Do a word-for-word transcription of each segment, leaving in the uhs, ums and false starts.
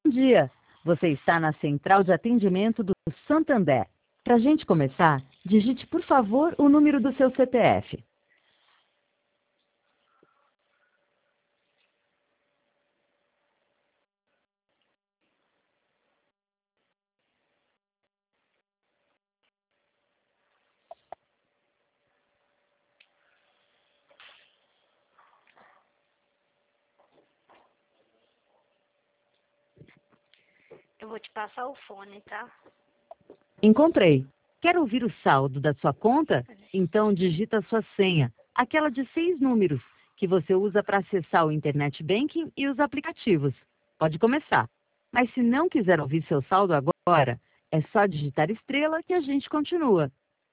dia, você está na central de atendimento do Santander. Para a gente começar, digite, por favor, o número do seu C P F. Eu vou te passar o fone, tá? Encontrei. Quer ouvir o saldo da sua conta? Então digita a sua senha, aquela de seis números, que você usa para acessar o Internet Banking e os aplicativos. Pode começar. Mas se não quiser ouvir seu saldo agora, é só digitar estrela que a gente continua.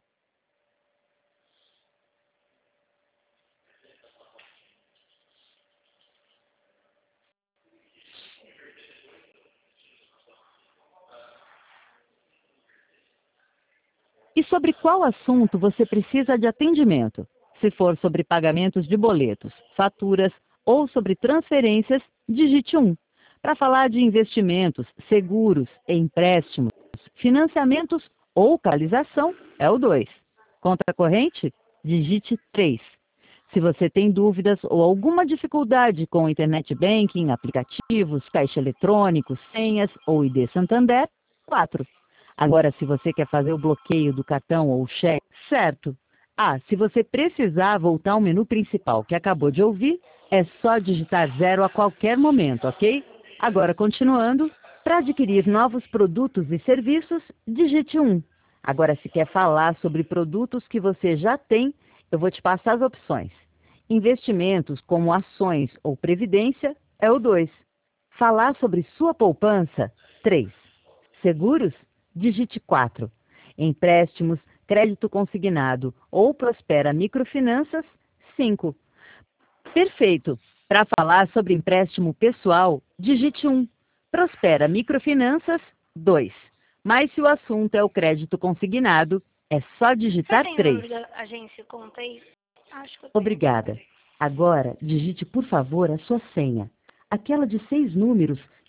E sobre qual assunto você precisa de atendimento? Se for sobre pagamentos de boletos, faturas ou sobre transferências, digite um. Para falar de investimentos, seguros, empréstimos, financiamentos ou localização, é o dois. Conta corrente? Digite três. Se você tem dúvidas ou alguma dificuldade com Internet Banking, aplicativos, caixa eletrônico, senhas ou I D Santander, quatro. Agora, se você quer fazer o bloqueio do cartão ou cheque, certo. Ah, se você precisar voltar ao menu principal que acabou de ouvir, é só digitar zero a qualquer momento, ok? Agora, continuando, para adquirir novos produtos e serviços, digite um. Agora, se quer falar sobre produtos que você já tem, eu vou te passar as opções. Investimentos como ações ou previdência é o dois. Falar sobre sua poupança, três. Seguros? Digite quatro. Empréstimos, crédito consignado ou Prospera Microfinanças, cinco. Perfeito. Para falar sobre empréstimo pessoal, digite um. Prospera Microfinanças, dois. Mas se o assunto é o crédito consignado, é só Você digitar tem o três. número da agência? Conta aí. Acho que eu tenho. Obrigada. Agora, digite, por favor, a sua senha. Aquela de seis números